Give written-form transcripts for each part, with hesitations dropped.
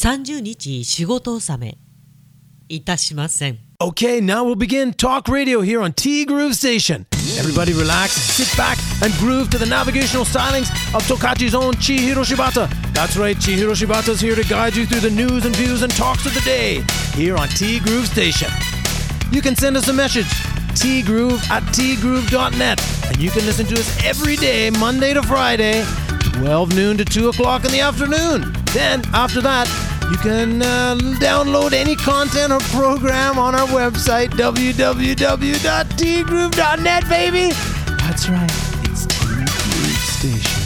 30日仕事納めいたしません。 Okay, now we'll begin Talk Radio here on T Groove Station. Everybody relax, sit back, and groove to the navigational stylings of Tokachi's own Chihiro Shibata. That's right, Chihiro Shibata's here to guide you through the news and views and talks of the day here on T Groove Station. You can send us a message, tgroove@tgroove.net, and you can listen to us every day, Monday to Friday, 12 noon to 2 o'clock in the afternoon. Then, after that, you can download any content or program on our website, www.tgroove.net, baby. That's right, it's T Groove Station.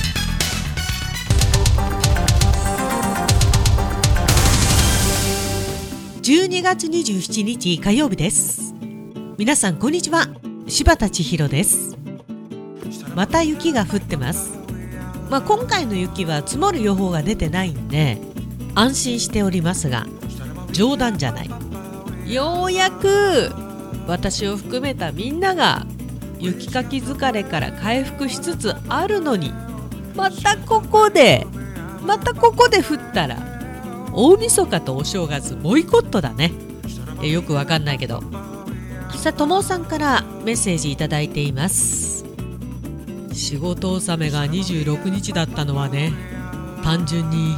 12月27日火曜日です。皆さんこんにちは、柴田千尋です。また雪が降ってます。今回の雪は積もる予報が出てないんで安心しておりますが、冗談じゃない。ようやく私を含めたみんなが雪かき疲れから回復しつつあるのに、またここで降ったら大晦日とお正月ボイコットだね。よくわかんないけど。さあ、ともさんからメッセージいただいています。仕事納めが26日だったのはね、単純に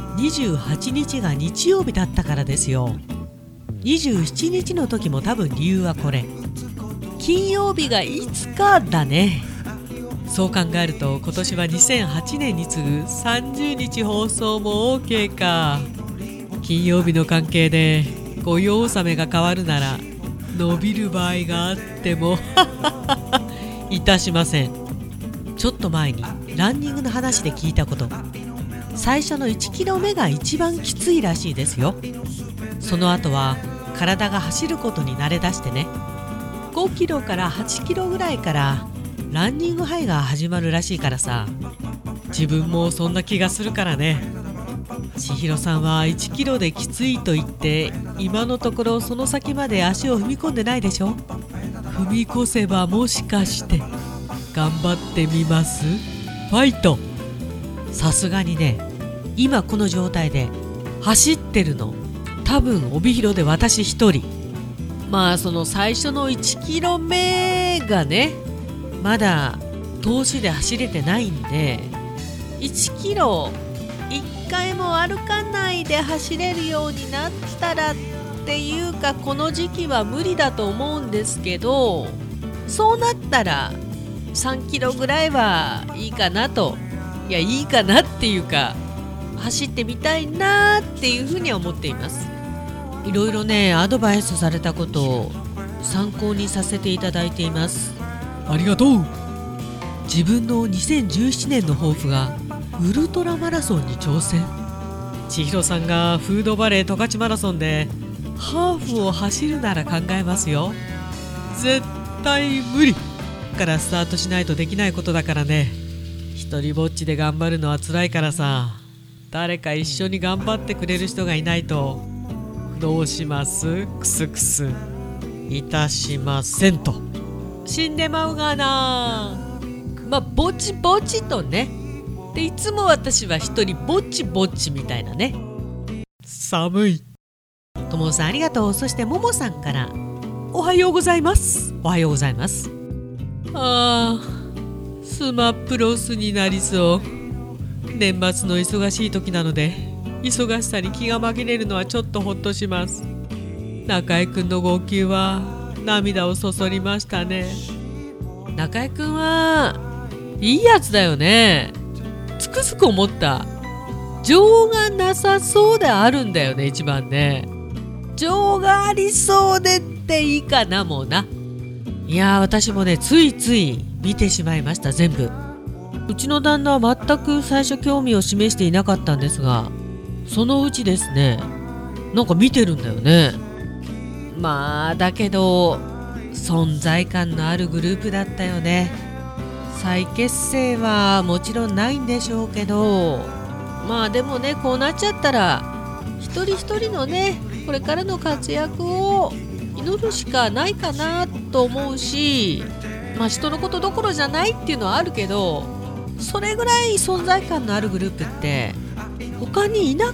28日が日曜日だったからですよ。27日の時も多分理由はこれ、金曜日が5日だね。そう考えると今年は2008年に次ぐ30日放送も OK か。金曜日の関係で御用納めが変わるなら伸びる場合があってもいたしません。ちょっと前にランニングの話で聞いたこと、最初の1キロ目が一番きついらしいですよ。その後は体が走ることに慣れだしてね、5キロから8キロぐらいからランニングハイが始まるらしいからさ、自分もそんな気がするからね。千尋さんは1キロできついと言って今のところその先まで足を踏み込んでないでしょ。踏み越せばもしかして頑張ってみます？ファイト。さすがにね、今この状態で走ってるの多分帯広で私一人。その最初の1キロ目がね、まだ通しで走れてないんで、1キロ1回も歩かないで走れるようになったらっていうか、この時期は無理だと思うんですけど、そうなったら3キロぐらいはいいかなと。いいかなっていうか、走ってみたいなっていうふうには思っています。いろいろね、アドバイスされたことを参考にさせていただいています。ありがとう。自分の2017年の抱負がウルトラマラソンに挑戦。千尋さんがフードバレー十勝マラソンでハーフを走るなら考えますよ。絶対無理からスタートしないとできないことだからね。一人ぼっちで頑張るのは辛いからさ、誰か一緒に頑張ってくれる人がいないと。どうします？クスクスいたしませんと。死んでまうがな。ぼちぼちとね。でいつも私は一人ぼちぼちみたいなね。寒い。ともさんありがとう。そしてももさんからおはようございます。おはようございます。スマップロスになりそう。年末の忙しい時なので忙しさに気が紛れるのはちょっとほっとします。中井くんの号泣は涙をそそりましたね。中井くんはいいやつだよね。つくづく思った。情がなさそうであるんだよね。一番ね、情がありそうでっていいかな。もうな。私もね、ついつい見てしまいました。全部。うちの旦那は全く最初興味を示していなかったんですが、そのうちですね、なんか見てるんだよね。だけど存在感のあるグループだったよね。再結成はもちろんないんでしょうけど、でもね、こうなっちゃったら一人一人のね、これからの活躍を祈るしかないかなと思うし、人のことどころじゃないっていうのはあるけど、それぐらい存在感のあるグループって他にいなかっ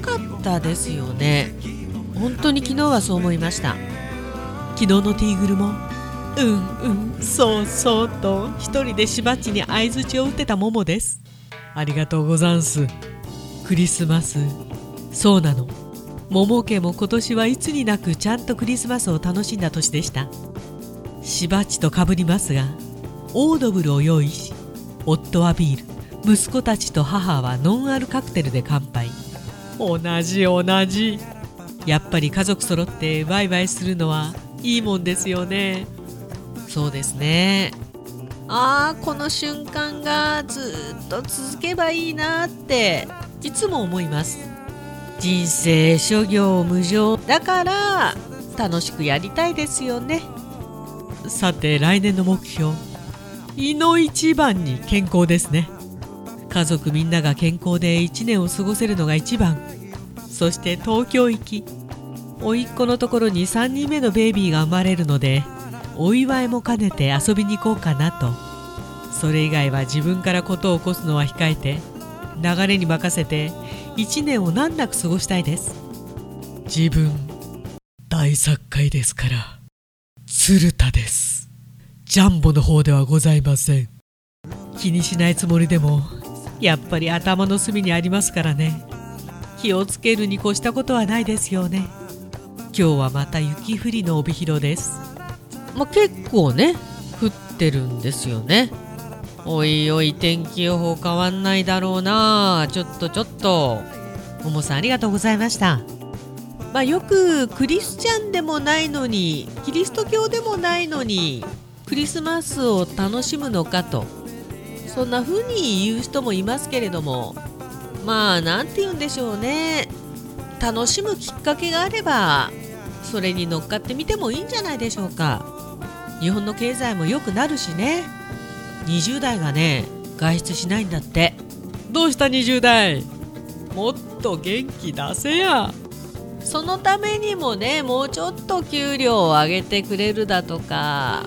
たですよね。本当に昨日はそう思いました。昨日のティーグルもそうそうと一人でしばっちに相槌を打ってたももです。ありがとうござんす。クリスマス、そうなの、もも家も今年はいつになくちゃんとクリスマスを楽しんだ年でした。しばっちとかぶりますが、オードブルを用意し、夫はビール、息子たちと母はノンアルカクテルで乾杯。同じやっぱり家族揃ってワイワイするのはいいもんですよね。そうですね。この瞬間がずっと続けばいいなっていつも思います。人生諸行無常だから楽しくやりたいですよね。さて、来年の目標、いの一番に健康ですね。家族みんなが健康で1年を過ごせるのが一番。そして東京行き、甥っ子のところに3人目のベイビーが生まれるので、お祝いも兼ねて遊びに行こうかなと。それ以外は自分からことを起こすのは控えて、流れに任せて1年を難なく過ごしたいです。自分大作家ですから、鶴田です。ジャンボの方ではございません。気にしないつもりでもやっぱり頭の隅にありますからね。気をつけるに越したことはないですよね。今日はまた雪降りの帯広です。結構ね降ってるんですよね。おいおい、天気予報変わんないだろうな。ちょっとももさんありがとうございました。よくクリスチャンでもないのに、キリスト教でもないのにクリスマスを楽しむのかと、そんな風に言う人もいますけれども、なんて言うんでしょうね。楽しむきっかけがあればそれに乗っかってみてもいいんじゃないでしょうか。日本の経済も良くなるしね。20代がね外出しないんだって。どうした20代、もっと元気出せや。そのためにもね、もうちょっと給料を上げてくれるだとか、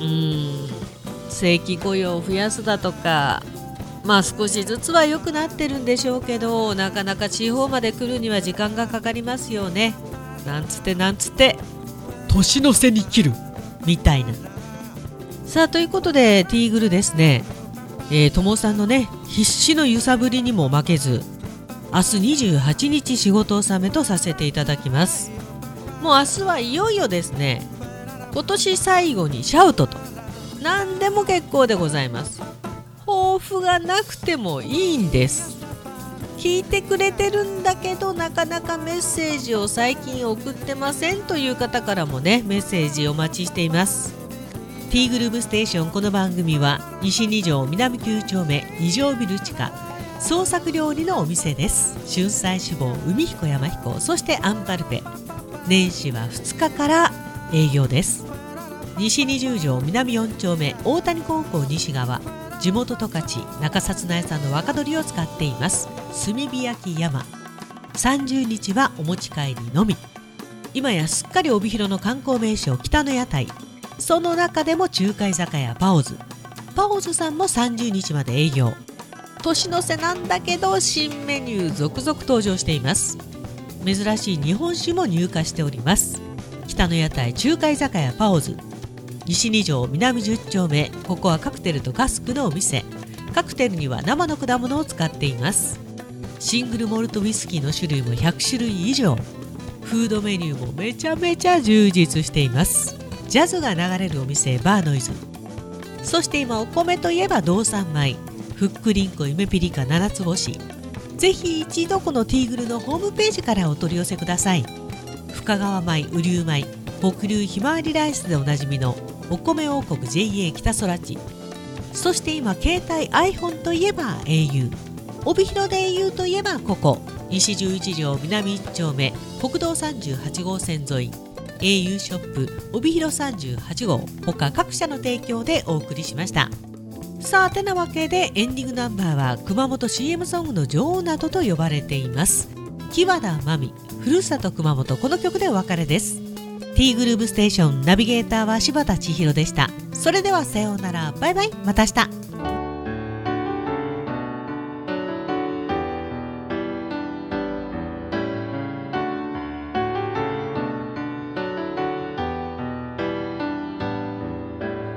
正規雇用を増やすだとか、少しずつは良くなってるんでしょうけど、なかなか地方まで来るには時間がかかりますよね。なんつって年の瀬に切るみたいな。さあ、ということでティーグルですね、ともさんのね必死の揺さぶりにも負けず、明日28日仕事納めとさせていただきます。もう明日はいよいよですね、今年最後にシャウトと何でも結構でございます。抱負がなくてもいいんです。聞いてくれてるんだけどなかなかメッセージを最近送ってませんという方からもね、メッセージお待ちしています。ティーグルーブステーション、この番組は西2条南9丁目2条ビル地下創作料理のお店です。春菜志望、海彦山彦、そしてアンパルフェ。年始は2日から営業です。西20条南4丁目大谷高校西側、地元十勝中札内産の若鶏を使っています。炭火焼き山。30日はお持ち帰りのみ。今やすっかり帯広の観光名所北の屋台、その中でも中華居酒屋パオズさんも30日まで営業。年の瀬なんだけど新メニュー続々登場しています。珍しい日本酒も入荷しております。北の屋台中華居酒屋パオズ、西2条南10丁目、ここはカクテルとカスクのお店。カクテルには生の果物を使っています。シングルモルトウイスキーの種類も100種類以上。フードメニューもめちゃめちゃ充実しています。ジャズが流れるお店バーノイズ。そして今お米といえば道産米、ふっくりんこゆめぴりか7つ星。ぜひ一度このティーグルのホームページからお取り寄せください。深川米、雨竜米、北流ひまわりライスでおなじみのお米王国 JA 北空地。そして今携帯 iPhone といえば au、 帯広で au といえばここ西11条南1丁目国道38号線沿い au ショップ帯広38号、他各社の提供でお送りしました。さあ、てなわけでエンディングナンバーは熊本 CM ソングの女王などと呼ばれています木和田真美、ふるさと熊本、この曲でお別れです。ティーグルーブステーション、ナビゲーターは柴田千尋でした。それではさようなら、バイバイ、また明日。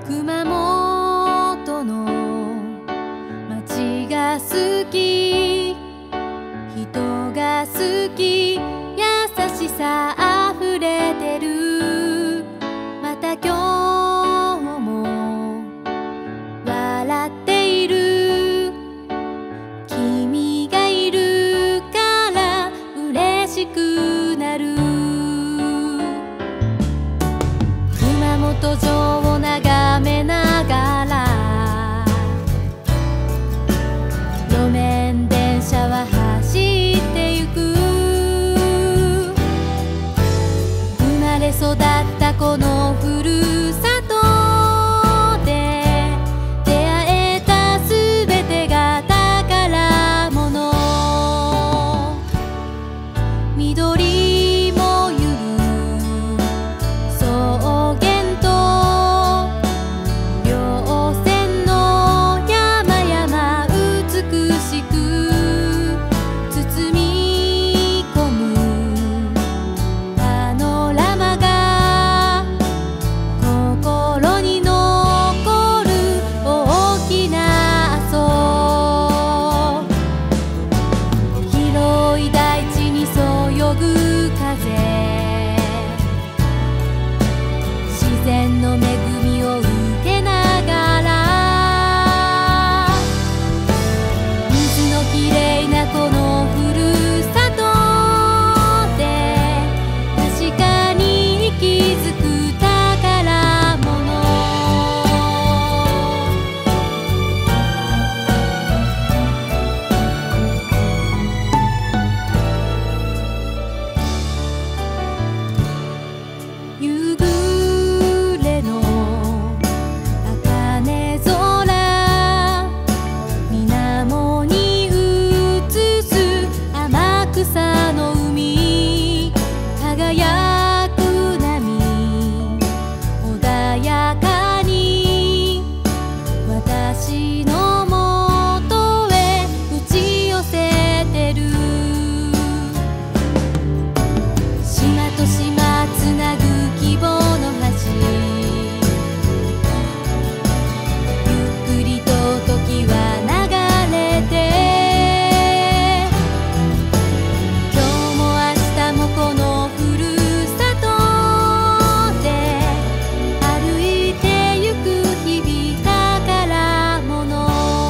熊本の街が好き、人が好き、優しさあふれてる。また今日も笑っている。君がいるから嬉しくなる。熊本城を眺めながら路面電車は走ってゆく。生まれ育ったこのふるさとで出会えたすべてが宝物。緑もゆる草原と稜線の山々美しく包み込むパノラマが心に残る大きな阿蘇。広い大地にそよぐ風、自然の恵みを受けながら水のきれいなこのふるさとで確かに息づく宝物。夕暮れの茜空、水面に映す天草の海、輝く波穏やかに私のもとへ打ち寄せてる。島と島つなぐ希望の橋、ゆっくりと時は流れて、今日も明日もこのふるさとで歩いてゆく日々宝物。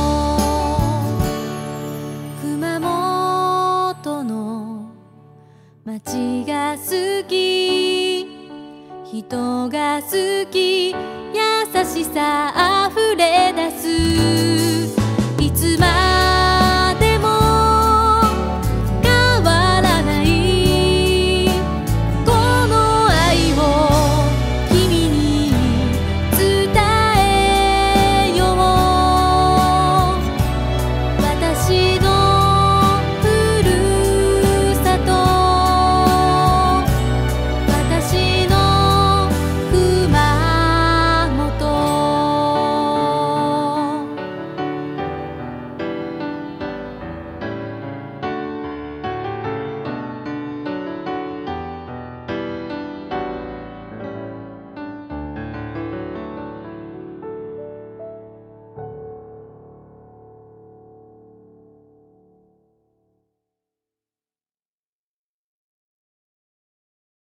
熊本の街が好き、人が好き、優しさあふれ出す。いつま